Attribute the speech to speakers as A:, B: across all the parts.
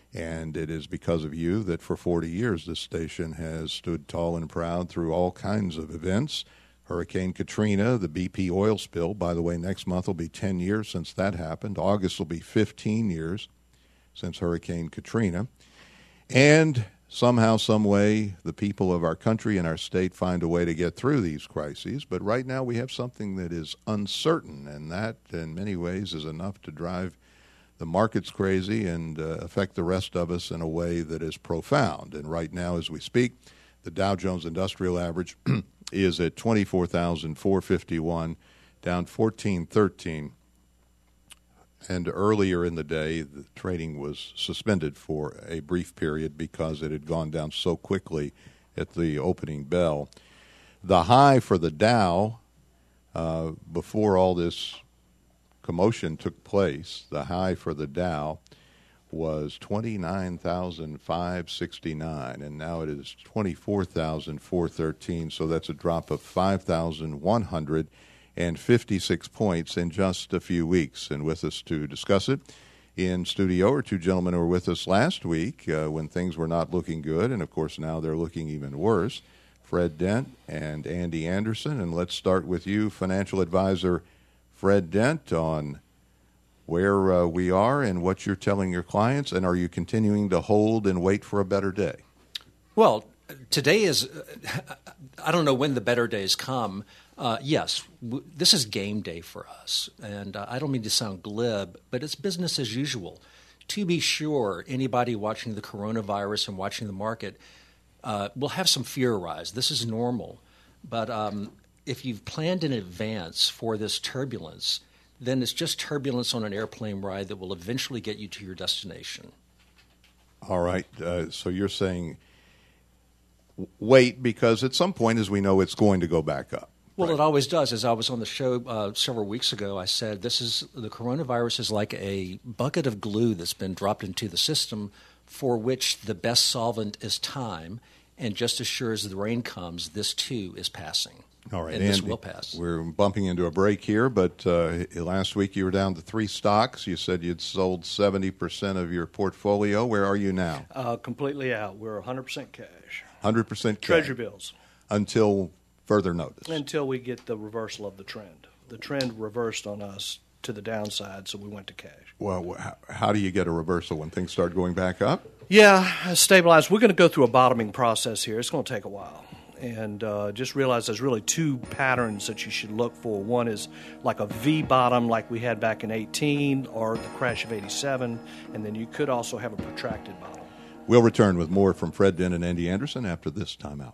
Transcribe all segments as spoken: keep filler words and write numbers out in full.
A: And it is because of you that for forty years this station has stood tall and proud through all kinds of events. Hurricane Katrina, the B P oil spill. By the way, next month will be ten years since that happened. August will be fifteen years since Hurricane Katrina. And somehow, some way, the people of our country and our state find a way to get through these crises. But right now we have something that is uncertain, and that in many ways is enough to drive the market's crazy and uh, affect the rest of us in a way that is profound. And right now, as we speak, the Dow Jones Industrial Average is at twenty-four thousand four hundred fifty-one, down fourteen thirteen. And earlier in the day, the trading was suspended for a brief period because it had gone down so quickly at the opening bell. The high for the Dow, uh, before all this commotion took place, the high for the Dow was twenty-nine thousand five hundred sixty-nine, and now it is twenty-four thousand four hundred thirteen, so that's a drop of five thousand one hundred fifty-six points in just a few weeks. And with us to discuss it in studio are two gentlemen who were with us last week uh, when things were not looking good, and of course now they're looking even worse, Fred Dent and Andy Anderson. And let's start with you, financial advisor Fred Dent, on where uh, we are and what you're telling your clients, and are you continuing to hold and wait for a better day?
B: Well, today is, I don't know when the better days come. Uh, yes, w- this is game day for us, and uh, I don't mean to sound glib, but it's business as usual. To be sure, anybody watching the coronavirus and watching the market uh, will have some fear arise. This is normal, but um, if you've planned in advance for this turbulence, then it's just turbulence on an airplane ride that will eventually get you to your destination.
A: All right. Uh, so you're saying wait, because at some point, as we know, it's going to go back up.
B: Well,
A: right?
B: It always does. As I was on the show uh, several weeks ago, I said this is the coronavirus is like a bucket of glue that's been dropped into the system, for which the best solvent is time. And just as sure as the rain comes, this too is passing.
A: All right,
B: and
A: Andy,
B: this will pass.
A: We're bumping into a break here, but uh, last week you were down to three stocks. You said you'd sold seventy percent of your portfolio. Where are you now?
C: Uh, completely out. We're one hundred percent cash.
A: one hundred percent cash.
C: Treasury bills.
A: Until further notice.
C: Until we get the reversal of the trend. The trend reversed on us to the downside, so we went to cash.
A: Well, how, how do you get a reversal when things start going back up?
C: Yeah, stabilize. We're going to go through a bottoming process here. It's going to take a while. And uh, just realize there's really two patterns that you should look for. One is like a V bottom like we had back in eighteen, or the crash of eighty-seven, and then you could also have a protracted bottom.
A: We'll return with more from Fred Dent and Andy Anderson after this timeout.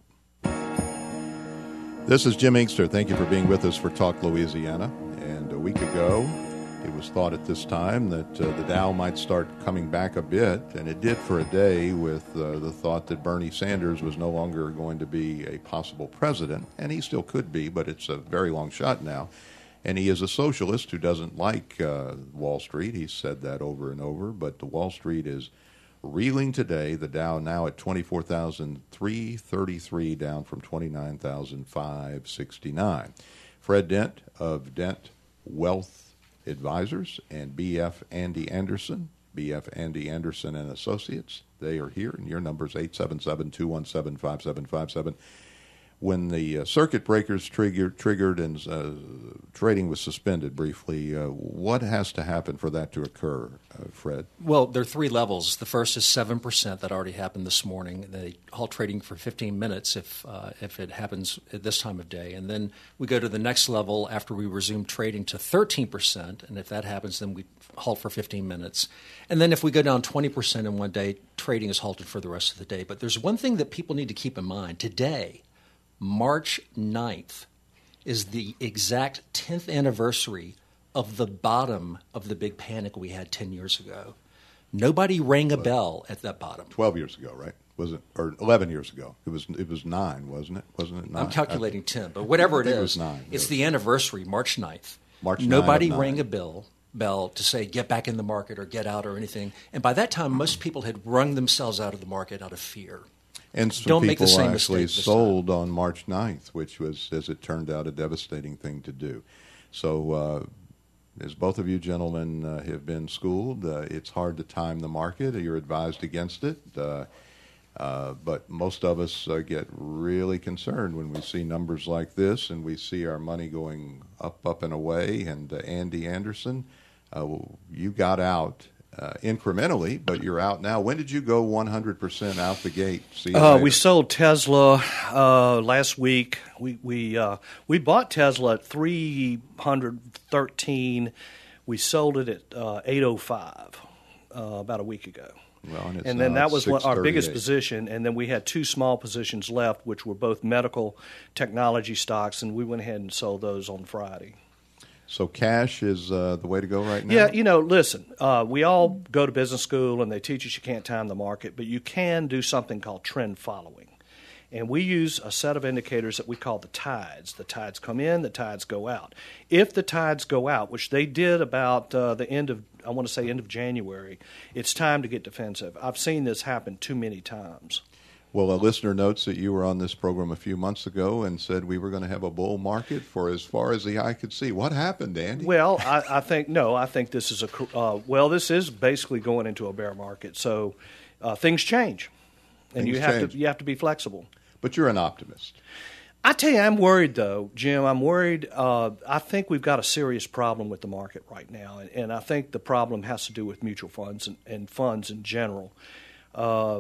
A: This is Jim Inkster. Thank you for being with us for Talk Louisiana. And a week ago, it was thought at this time that uh, the Dow might start coming back a bit, and it did for a day, with uh, the thought that Bernie Sanders was no longer going to be a possible president, and he still could be, but it's a very long shot now. And he is a socialist who doesn't like uh, Wall Street. He's said that over and over, but the Wall Street is reeling today. The Dow now at twenty-four thousand three hundred thirty-three, down from twenty-nine thousand five hundred sixty-nine. Fred Dent of Dent Wealth Advisors and B F Andy Anderson, B F Andy Anderson and Associates. They are here, and your number is eight seven seven, two one seven, five seven five seven. When the uh, circuit breakers triggered, triggered and uh, trading was suspended briefly, uh, what has to happen for that to occur, uh, Fred?
B: Well, there are three levels. The first is seven percent. That already happened this morning. They halt trading for fifteen minutes if uh, if it happens at this time of day. And then we go to the next level after we resume trading to thirteen percent. And if that happens, then we halt for fifteen minutes. And then if we go down twenty percent in one day, trading is halted for the rest of the day. But there's one thing that people need to keep in mind. Today, March ninth, is the exact tenth anniversary of the bottom of the big panic we had ten years ago. Nobody rang a bell at that bottom.
A: twelve years ago, right? Was it, or eleven years ago? It was It was nine, wasn't it? Wasn't it nine?
B: I'm calculating I, ten, but whatever it is,
A: it was nine.
B: It's
A: it
B: the anniversary, March ninth.
A: March ninth.
B: Nobody rang a bell. bell to say get back in the market or get out or anything. And by that time, most people had wrung themselves out of the market out of fear.
A: And some
B: Don't
A: people
B: make the same
A: actually
B: mistake this
A: sold
B: time.
A: on March ninth, which was, as it turned out, a devastating thing to do. So uh, as both of you gentlemen uh, have been schooled, uh, it's hard to time the market. You're advised against it. Uh, uh, but most of us uh, get really concerned when we see numbers like this and we see our money going up, up, and away. And uh, Andy Anderson, uh, you got out uh, incrementally, but you're out now. When did you go one hundred percent out the gate? See you
C: uh,
A: later.
C: we sold Tesla uh, last week. We we uh, we bought Tesla at three hundred thirteen. We sold it at uh, eight oh five uh, about a week ago.
A: Well, and, it's
C: and then
A: now
C: that was one, our biggest
A: six thirty-eight.
C: position. And then we had two small positions left, which were both medical technology stocks, and we went ahead and sold those on Friday.
A: So cash is uh, the way to go right now?
C: Yeah, you know, listen, uh, we all go to business school and they teach us you can't time the market, but you can do something called trend following. And we use a set of indicators that we call the tides. The tides come in, the tides go out. If the tides go out, which they did about uh, the end of, I want to say end of January, it's time to get defensive. I've seen this happen too many times.
A: Well, a listener notes that you were on this program a few months ago and said we were going to have a bull market for as far as the eye could see. What happened, Andy?
C: Well, I, I think, no, I think this is a, uh, well, this is basically going into a bear market. So uh, things change. And
A: Things
C: you have
A: change.
C: to you have to be flexible.
A: But you're an optimist.
C: I tell you, I'm worried, though, Jim. I'm worried. Uh, I think we've got a serious problem with the market right now, and, and I think the problem has to do with mutual funds and, and funds in general. Uh,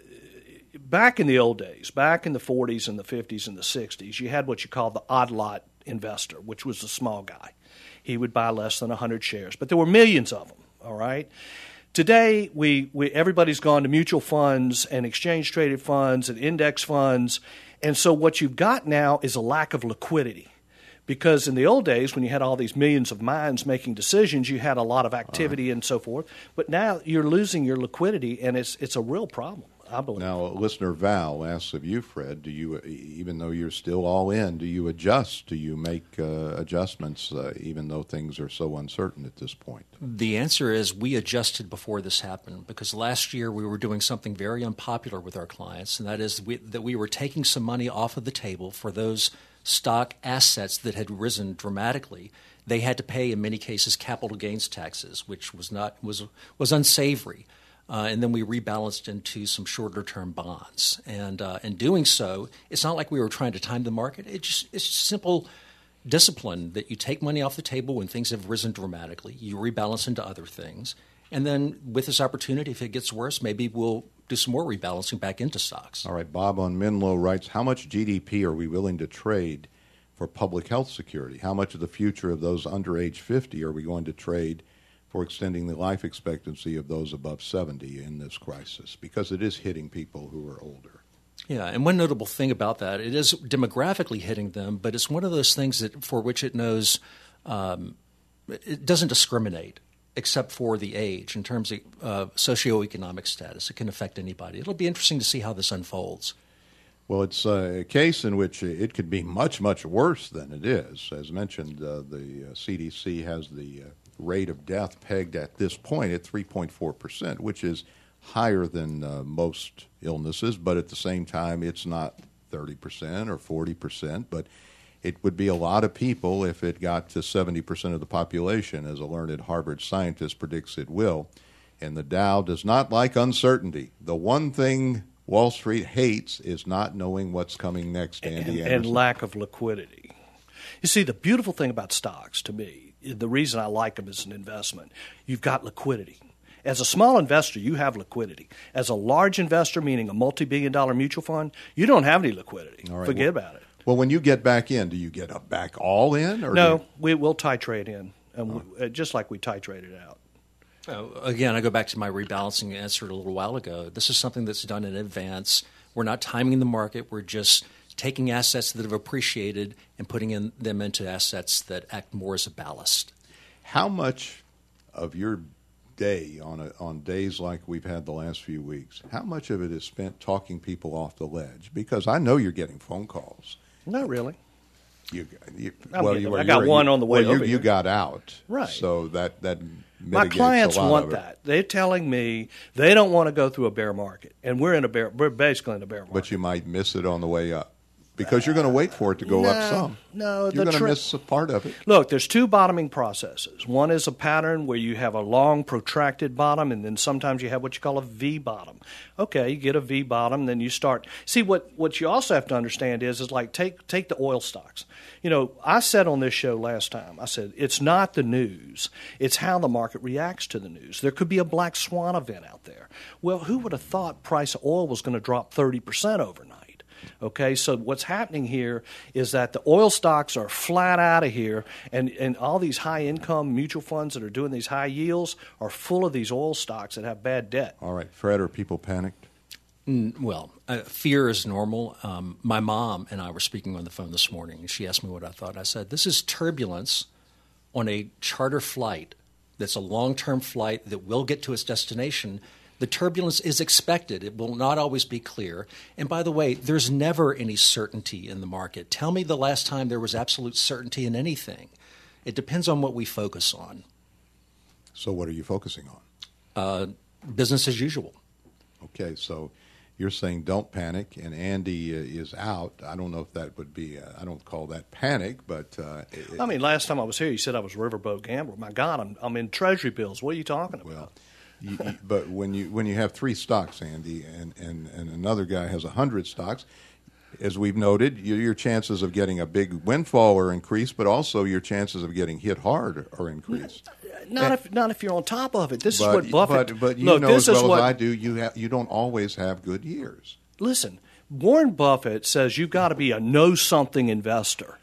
C: back in the old days, back in the forties and the fifties and the sixties, you had what you called the odd lot investor, which was the small guy. He would buy less than one hundred shares, but there were millions of them, all right? Today, we, we everybody's gone to mutual funds and exchange-traded funds and index funds, and so what you've got now is a lack of liquidity. Because in the old days, when you had all these millions of minds making decisions, you had a lot of activity and so forth. But now you're losing your liquidity, and it's it's a real problem, I believe.
A: Now, listener Val asks of you, Fred, do you, even though you're still all in, do you adjust? Do you make uh, adjustments, uh, even though things are so uncertain at this point?
B: The answer is we adjusted before this happened because last year we were doing something very unpopular with our clients, and that is we, that we were taking some money off of the table for those stock assets that had risen dramatically. They had to pay, in many cases, capital gains taxes, which was not was was unsavory. Uh, and then we rebalanced into some shorter-term bonds. And uh, in doing so, it's not like we were trying to time the market. It's just, it's just simple discipline that you take money off the table when things have risen dramatically. You rebalance into other things. And then with this opportunity, if it gets worse, maybe we'll do some more rebalancing back into stocks.
A: All right, Bob on Menlo writes, how much G D P are we willing to trade for public health security? How much of the future of those under age fifty are we going to trade for extending the life expectancy of those above seventy in this crisis? Because it is hitting people who are older.
B: Yeah, and one notable thing about that, it is demographically hitting them, but it's one of those things that for which it knows um, it doesn't discriminate except for the age in terms of uh, socioeconomic status. It can affect anybody. It'll be interesting to see how this unfolds.
A: Well, it's a case in which it could be much, much worse than it is. As mentioned, uh, the uh, C D C has the uh, rate of death pegged at this point at three point four percent, which is higher than uh, most illnesses, but at the same time, it's not thirty percent or forty percent, but it would be a lot of people if it got to seventy percent of the population, as a learned Harvard scientist predicts it will. And the Dow does not like uncertainty. The one thing Wall Street hates is not knowing what's coming next, Andy
C: and,
A: Anderson.
C: and lack of liquidity. You see, the beautiful thing about stocks, to me, the reason I like them as an investment, you've got liquidity. As a small investor, you have liquidity. As a large investor, meaning a multi-billion dollar mutual fund, you don't have any liquidity.
A: All right,
C: Forget
A: well,
C: about it.
A: Well, when you get back in, do you get a back all in? Or
C: no,
A: do you...
C: we, we'll titrate in, and oh. we, uh, just like we titrated out.
B: Uh, again, I go back to my rebalancing answer a little while ago. This is something that's done in advance. We're not timing the market. We're just taking assets that have appreciated and putting in, them into assets that act more as a ballast.
A: How much of your day on a, on days like we've had the last few weeks, how much of it is spent talking people off the ledge? Because I know you're getting phone calls.
C: Not really.
A: You, you,
C: I'm
A: well,
C: getting,
A: you,
C: I got
A: you,
C: one on the way
A: well,
C: over
A: you, you
C: here.
A: got out,
C: right?
A: So that that
C: my clients
A: a lot
C: want
A: of it.
C: that. They're telling me they don't want to go through a bear market, and we're in a bear. We're basically in a bear market.
A: But you might miss it on the way up. because you're going to wait for it to go
C: no,
A: up some.
C: No,
A: you're going to
C: tri-
A: miss a part of it.
C: Look, there's two bottoming processes. One is a pattern where you have a long, protracted bottom, and then sometimes you have what you call a V bottom. Okay, you get a V bottom, then you start. See, what, what you also have to understand is, is like take take the oil stocks. You know, I said on this show last time, I said, it's not the news. It's how the market reacts to the news. There could be a black swan event out there. Well, who would have thought price of oil was going to drop thirty percent overnight? Okay, so what's happening here is that the oil stocks are flat out of here, and, and all these high-income mutual funds that are doing these high yields are full of these oil stocks that have bad debt.
A: All right, Fred, are people panicked?
B: Mm, well, uh, fear is normal. Um, my mom and I were speaking on the phone this morning, and she asked me what I thought. I said, this is turbulence on a charter flight that's a long-term flight that will get to its destination. The turbulence is expected. It will not always be clear. And by the way, there's never any certainty in the market. Tell me the last time there was absolute certainty in anything. It depends on what we focus on.
A: So what are you focusing on?
B: Uh, business as usual.
A: Okay, so you're saying don't panic, and Andy uh, is out. I don't know if that would be, uh, I don't call that panic, but... Uh, it,
C: I mean, last time I was here, you said I was a riverboat gambler. My God, I'm, I'm in Treasury bills. What are you talking about?
A: Well, you, you, but when you when you have three stocks, Andy, and, and, and another guy has one hundred stocks, as we've noted, your, your chances of getting a big windfall are increased, but also your chances of getting hit hard are increased.
C: Not if not if you're on top of it. This
A: but,
C: is what Buffett.
A: But, but you
C: look,
A: know
C: this
A: as well
C: is what,
A: as I do, you have you don't always have good years.
C: Listen, Warren Buffett says you've got to be a know-something investor.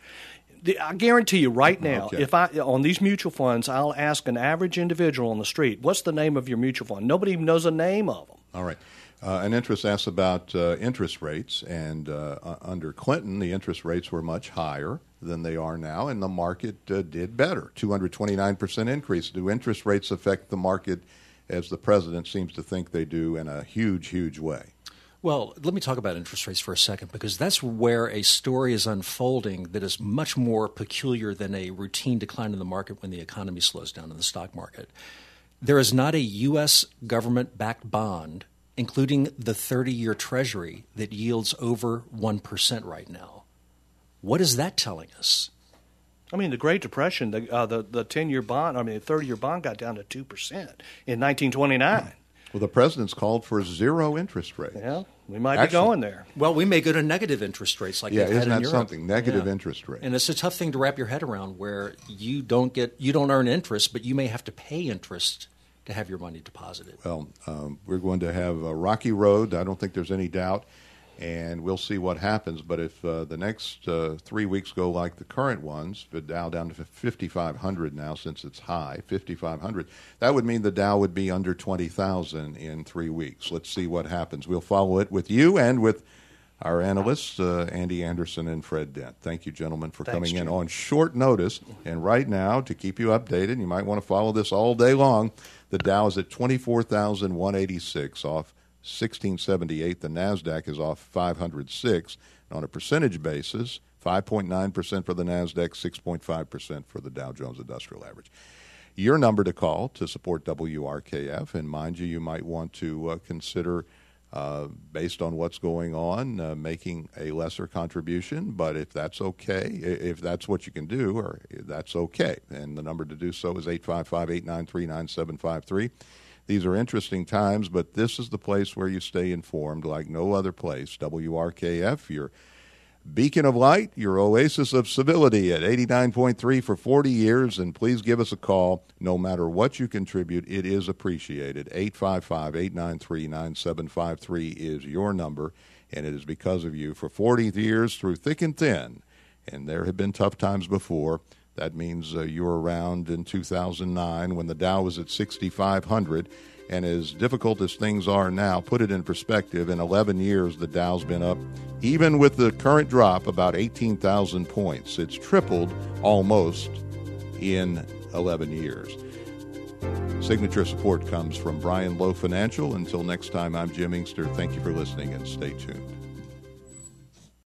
C: I guarantee you right now,
A: Okay.
C: if I on these mutual funds, I'll ask an average individual on the street, what's the name of your mutual fund? Nobody even knows the name of them.
A: All right. Uh, an interest asks about uh, interest rates, and uh, uh, under Clinton, the interest rates were much higher than they are now, and the market uh, did better. two hundred twenty-nine percent increase. Do interest rates affect the market as the president seems to think they do in a huge, huge way?
B: Well, let me talk about interest rates for a second, because that's where a story is unfolding that is much more peculiar than a routine decline in the market when the economy slows down in the stock market. There is not a U S government-backed bond, including the thirty-year Treasury, that yields over one percent right now. What is that telling us?
C: I mean, the Great Depression, the uh, the the ten-year bond, I mean, the thirty-year bond got down to two percent in nineteen twenty-nine.
A: Well, the president's called for zero interest rate.
C: Yeah, we might
A: Actually,
C: be going there.
B: Well, we may go to negative interest rates like
A: Yeah,
B: they've had
A: isn't
B: in
A: that
B: Europe.
A: something? Negative
B: Yeah.
A: interest rate.
B: And it's a tough thing to wrap your head around, where you don't get you don't earn interest, but you may have to pay interest to have your money deposited.
A: Well, um, we're going to have a rocky road. I don't think there's any doubt, and we'll see what happens. But if uh, the next uh, three weeks go like the current ones, the Dow down to fifty-five hundred now since it's high, fifty-five hundred, that would mean the Dow would be under twenty thousand in three weeks. Let's see what happens. We'll follow it with you and with our analysts, uh, Andy Anderson and Fred Dent. Thank you, gentlemen, for
C: Thanks,
A: coming in
C: Jim.
A: on short notice. And right now, to keep you updated, you might want to follow this all day long, the Dow is at twenty-four thousand one hundred eighty-six, off sixteen seventy-eight. The NASDAQ is off five hundred six. And on a percentage basis, five point nine percent for the NASDAQ, six point five percent for the Dow Jones Industrial Average. Your number to call to support W R K F, and mind you, you might want to uh, consider, uh, based on what's going on, uh, making a lesser contribution. But if that's okay, if that's what you can do, or that's okay. And the number to do so is eight five five, eight nine three, nine seven five three. These are interesting times, but this is the place where you stay informed like no other place. W R K F, your beacon of light, your oasis of civility at eighty-nine point three for forty years. And please give us a call. No matter what you contribute, it is appreciated. eight five five, eight nine three, nine seven five three is your number, and it is because of you for forty years through thick and thin. And there have been tough times before. That means uh, you were around in two thousand nine when the Dow was at sixty-five hundred. And as difficult as things are now, put it in perspective, in eleven years, the Dow's been up, even with the current drop, about eighteen thousand points. It's tripled almost in eleven years. Signature support comes from Brian Lowe Financial. Until next time, I'm Jim Inkster. Thank you for listening, and stay tuned.